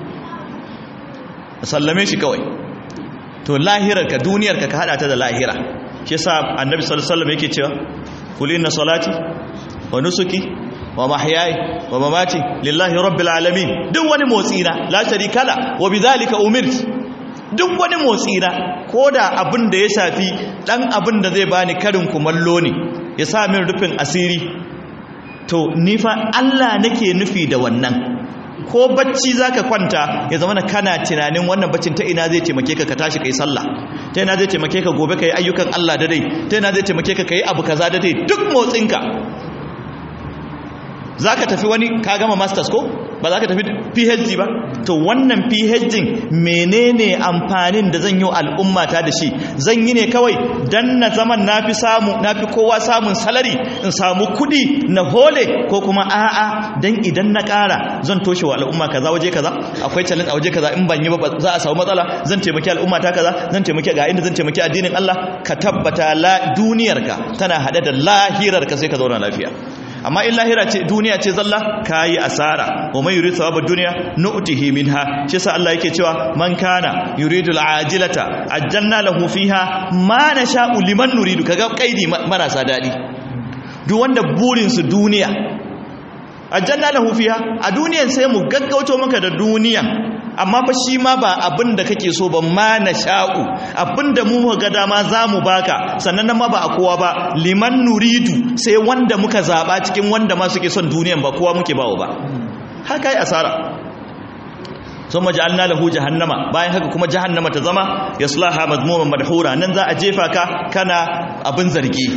Sallame shi kawai. To lahirarka duniyarka ka hada ta da lahira. Shi yasa Annabi sallallahu alaihi wasallam yake cewa kul inna salati wa nusuki wa mahyaya wa mamati lillahi rabbil alamin. Duk wani motsi na la sharika la wa bidhalika umirtu. Duk wani motsi na koda abin da ya shafi dan abin da zai bani karin kumallo ne ya sa min rufin asiri to ni fa Allah nake nufi da wannan. Ko bacci zaka kwanta ya zama kana tunanin wannan baccin ta ina zai taimake ka tashi kai sallah, ta ina zai taimake ka gobe kai ayyukan Allah da dai, ta ina zai taimake ka kai abu kaza da dai. Duk motsinka zaka tafi wani ka gama masters ko ba zaka tafi PhD ba, to wannan PhD menene amfanin da zan yi al'umma ta da shi? Zan yi ne kawai dan na zaman nafi kowa samun salary in samu kudi na hole, ko kuma a'a dan idan na kara zan toshe wa al'umma kaza waje kaza, akwai challenge a waje kaza in ban yi ba za a samu matsala, zan taimaki al'umma ta kaza, zan taimaki ga inda zan taimaki addinin Allah. Ka tabbata duniyarka tana hade da lahirarka sai ka zauna lafiya. Amma in lahira ce duniya ce zalla kayi asara. Wa man yuridu thawaba dunya nu'tihi minha. Shi sa Allah yake cewa man kana yuridu al'ajilata ajjalna lahu fiha ma nasha'u liman nuridu. Kaga kaidi marasa dadi. Duk wanda burin su duniya ajjalna lahu fiha, a duniyan sai mu gaggauto maka da duniyan, amma fa shi ma ba abin da kake so ba, ma nasha'u abin da mu ga dama zamu baka, sannan nan ma ba a kowa ba, liman nuridu sai wanda muka zaba cikin wanda ma suke son duniyan, ba kowa muke bawo ba. Haka yi asara. Thumma ja'alna lahu jahannama, bayan haka kuma jahannama ta zama yaslaha madmuman madhura, nan za a jefa ka kana abin zargi.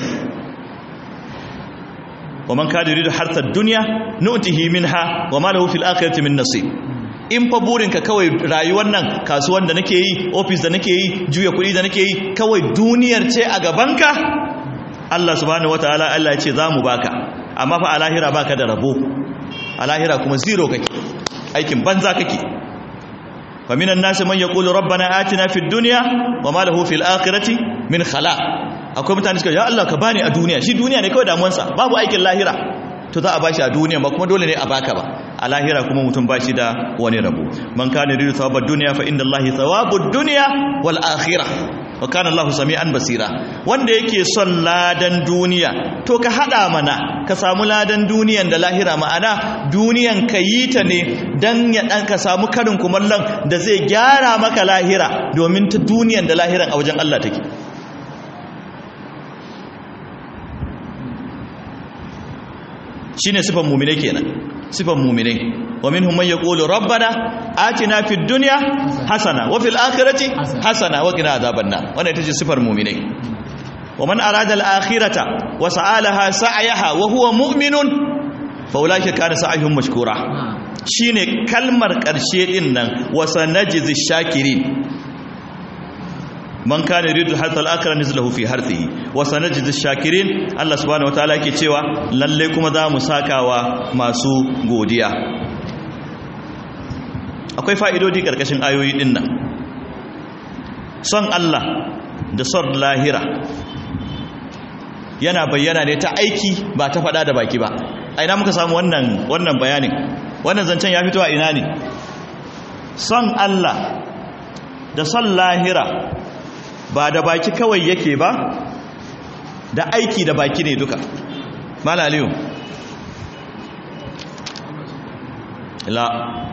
wa man kana yuridu harsa dunya nu'tihi minha wa ma lahu fil akhirati min nasib. In fa burinka kawai rayuwar nan, kasuwan da nake yi, office da nake yi, juya kuɗi da nake yi, kawai duniyar ce a gabanka, Allah subhanahu wataala Allah ya ce za mu baka, amma fa a lahira baka da rabo, a lahira kuma zero kake, aikin banza kake. fa minan nasi man yaqulu rabbana atina fid dunya wa ma lahu fil akhirati min khalaq. Akwai mutane suka ya Allah ka bani a duniya, shi duniya ne kawai damuwansa, babu aikin lahira. To za a bashi a duniya ba kuma dole ne a baka ba, a lahira kuma mutum bashi da wani rabo. Man kana yuridu thawabad dunya fa inda Allahi thawabud dunya wal akhirah wa kana Allahu sami'an basira. Wanda yake son ladan duniya to ka hada mana, ka samu ladan duniyan da lahira, ma'ana duniyan ka yi ta ne dan ya dan ka samu karin kumallon da zai gyara maka lahira, domin ta duniyan da lahiran a wajen Allah take. shine sifan mu'mine kenan, sifan mu'mine. wa minhum man yaqulu rabbana atina fid dunya hasana wa fil akhirati hasana wa qina adhaban nar. Wannan ita ce sifar mu'mine. wa man arada al akhirata wa sa'alaha sa'yaha wa huwa mu'minun fa ulaika kana sa'yuhum mashkura. Shine kalmar karshe din nan, wa sanajzi shakirin. man kana yuridu harthal akhirah nazlahu fi harthihi wa sanajzi shakirin. Allah subhanahu wataala yake cewa lalle kuma za mu sakawa masu godiya. Akwai fa'idodi karkashin ayoyi din nan. Son Allah da son lahira yana bayyana ne ta aiki ba ta fada da baki ba. A ina muka samu wannan bayanin? Wannan zancen ya fito a ina ne? Son Allah da son lahira ba da baki kawai yake ba, da aiki da baki ne duka. Mala Aliyu la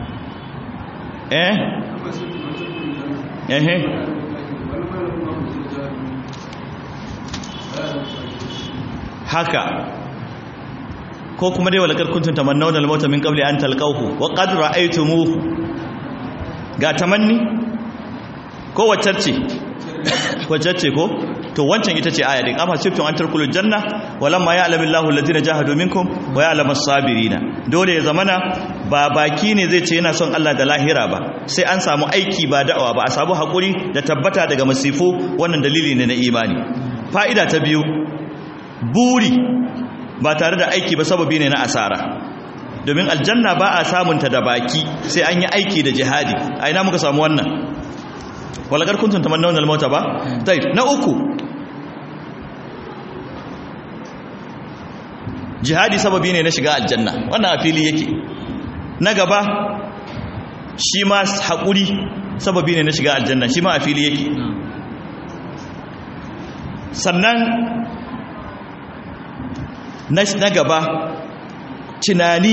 haka, ko kuma dai walakar kuntum tamannawna al-mauta min qabli an talqahu wa qad ra'aytumuhu. Ga tamanni ko wacce ce ko to wancan ita ce aya din, amma siftum an tarkulul janna walamma ya'lamu Allahu alladhina jahadu minkum wa ya'lamu as-sabirina. Dole ya zamana ba baki ne zai ce yana son Allah da lahira ba, sai an samu aiki ba da'awa ba, a samu hakuri da tabbata daga masifu. Wannan dalili ne na imani. Fa'ida ta biyu, buri ba tare da aiki ba sababi ne na asara, domin aljanna ba a samunta da baki, sai an yi aiki da jihadi. A ina muka samu wannan? walakar kuntum tamannawna al-mauta ba. Tayyib, na uku, jihadi sababi ne na shiga aljanna, wannan a fili yake. Na gaba, shi ma haƙuri sababi ne na shiga aljanna, shi ma a fili yake. Sannan na gaba, tunani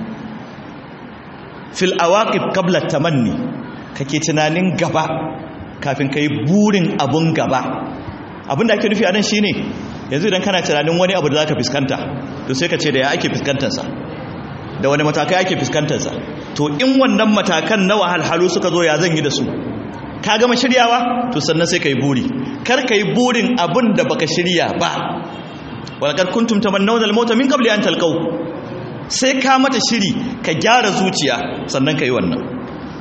fil awaqib qabla tamanni, kake tunanin gaba kafin kai burin abun gaba. Abin da ake nufi a nan shine, yanzu idan kana tunanin wani abu da zaka fuskanta, to sai ka ce da ya ake fuskantarsa, da wani matakai ake fuskantarsa. To in wannan matakan na wahalhalu suka zo, ya zan yi da su? Ka gama shiryawa, to sannan sai kai buri. Kar kai burin abin da baka shirya ba. walaqad kuntum tamannawna al-mauta min qabli an talqaw. Sai ka mata shiri, ka gyara zuciya, sannan kai wannan.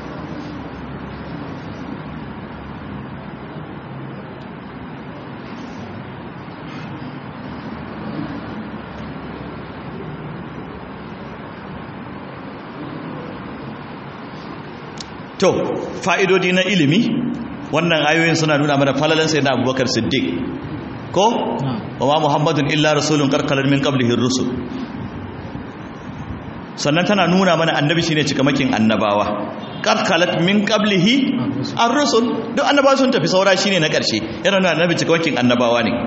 To, fa'idodi na ilimi, wannan ayoyin suna nuna mana falalan sai na Abubakar Siddiq, ko? Wa ma Muhammadun illa rasulun karkalar min qablihi rusul. Sannan tana nuna mana annabi shine cikamakin annabawa. Karkalat min qablihi ar-rusul. Duk annabawa sun tafi, saura shine na ƙarshe. Yana nuna annabi cikamakin annabawa ne.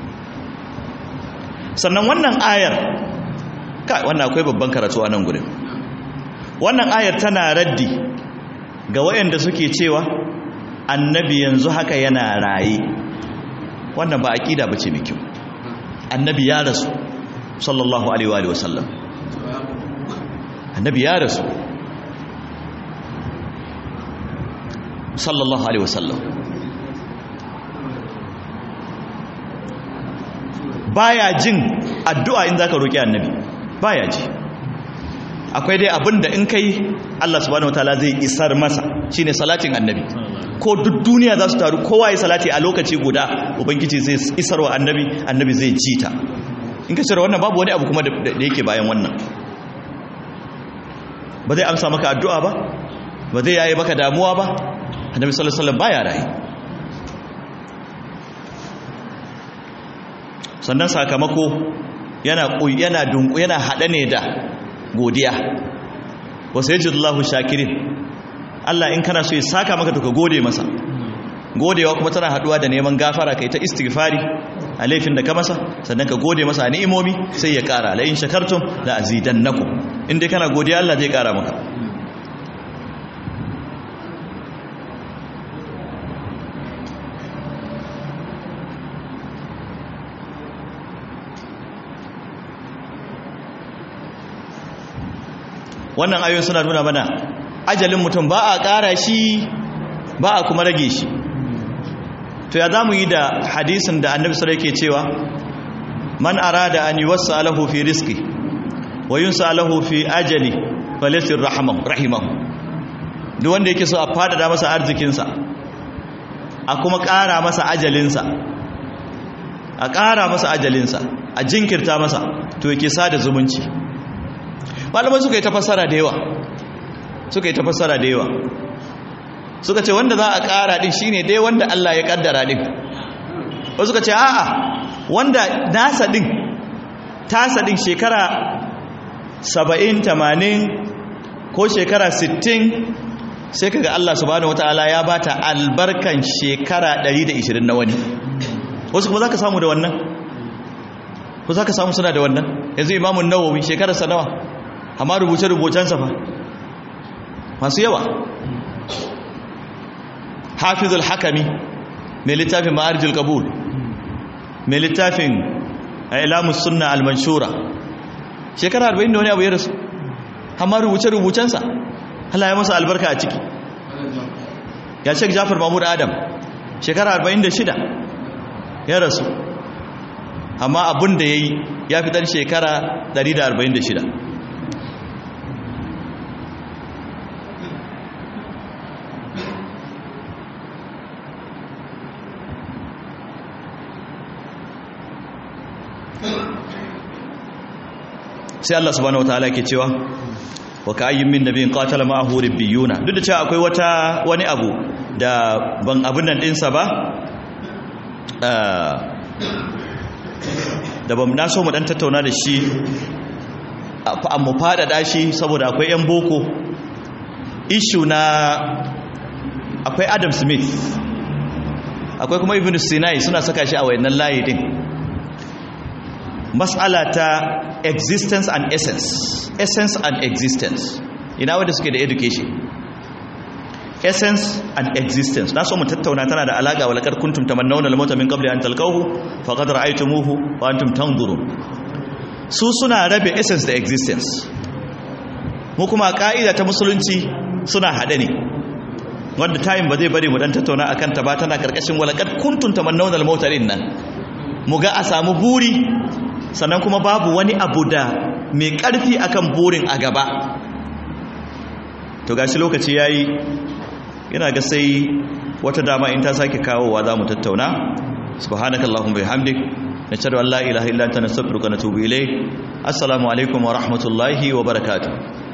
Sannan wannan ayar, wannan akwai babban karatu a nan gurin. Wannan ayar tana raddi ga wayanda suke cewa annabi yanzu haka yana raye. Wannan ba aqida bace mai kyau. Annabi ya rasu sallallahu alaihi wa sallam. Annabi ya rasu sallallahu alaihi wa sallam. Baya jin addu'a in zaka roki annabi, baya ji. Akwai dai abinda in kai Allah subhanahu wataala zai isar masa, shine salatin annabi. Ko duk duniya za su taru, kowa ya salati a lokaci guda, ubangiji zai isarwa annabi, annabi zai ji ta. In ka cire wannan, babu wani abu kuma da yake bayan wannan. Ba zai amsa maka addu'a ba, ba zai yaye maka damuwa ba. Annabi sallallahu alaihi wasallam baya rayi. Sannan sakamako yana hada ne da godiya. Wasu yajidullahu shakirin. Allah in kana so ya saka maka to ka gode masa. Godewa kuma tana haduwa da neman gafara, kai ta istighfari a laifin da ka masa, sannan ka gode masa a ni'imomi, sai ya kara. La in shakartum la azidannakum. In dai kana godiya, Allah zai kara maka. wannan ayoyin suna nuna mana ajalin mutum ba a ƙara shi ba a kuma rage shi. To ya zamu yi da hadisin da annabi sallallahu alaihi wasallam yake cewa man arada an yuwassa lahu fi rizqi wa yunsa lahu fi ajali falyasir rahimahu. Duk wanda yake so a fadada masa arzikinsa a kuma ƙara masa ajalinsa, a ƙara masa ajalinsa, a jinkirta masa, to yake sada zumunci. Malamai suka yi tafassara da yawa, suka ce wanda za a ƙara din shine dai wanda Allah ya kaddara din. Wasu suka ce a'a, wanda tasa din shekara 70 80 ko shekara 60 sai kaga Allah subhanahu wataala ya bata albarkan shekara 120 na wani. Wasu kuma zaka samu da wannan, ko zaka samu suna da wannan. Yanzu Imam an-Nawawi shekararsa nawa, amma rubuce-rubucensa fa masu yawa. Hafizul Hakami mai littafin Ma'arijul Qabul, mai littafin Ilamus Sunna al-Manshura, shekara 40 da wani abu ya rasu, amma rubuce-rubucensa Allah ya masa albarka a ciki. Ya Sheikh Jafar Mahmud Adam shekara 46 ya rasu, amma abin da ya yi ya fitar shekara 146. sai Allah subhanahu wataala yake cewa wa ka'ayyin min nabiyyin qatala ma'ahu ribbiyuna. Duk da cewa akwai wani abu da ban abin nan dinsa ba, da ban na so mu dan tattauna da shi mu fadada shi saboda akwai yan boko issue na, akwai Adam Smith, akwai kuma Ibn Sinai, suna saka shi a wayannan layi din. Mas'ala ta existence and essence and existence, ina wanda suke da education, essence and existence na so mu tattauna, tana da alaka wala kad kuntum tamannawna al-mauta min qabli an talqahu faqad ra'aytumuhu wa antum tanzurun. Su suna rabe essence da existence, mu kuma ka'ida ta musulunci suna hade ne, wanda time ba zai bari mu dan tattauna akan ta ba. Tana karkashin wala kad kuntum tamannawna al-mauta din nan, mu ga a samu buri, sannan kuma babu wani abu da mai ƙarfi akan burin a gaba. To gashi lokaci yayi, yana ga sai wata dama in ta sake kawowa za mu tattauna. Subhanakallahumma bihamdik, nashhadu an la ilaha illa anta nastaghfiruka wa natubu ilayk. Assalamu alaikum wa rahmatullahi wa barakatuh.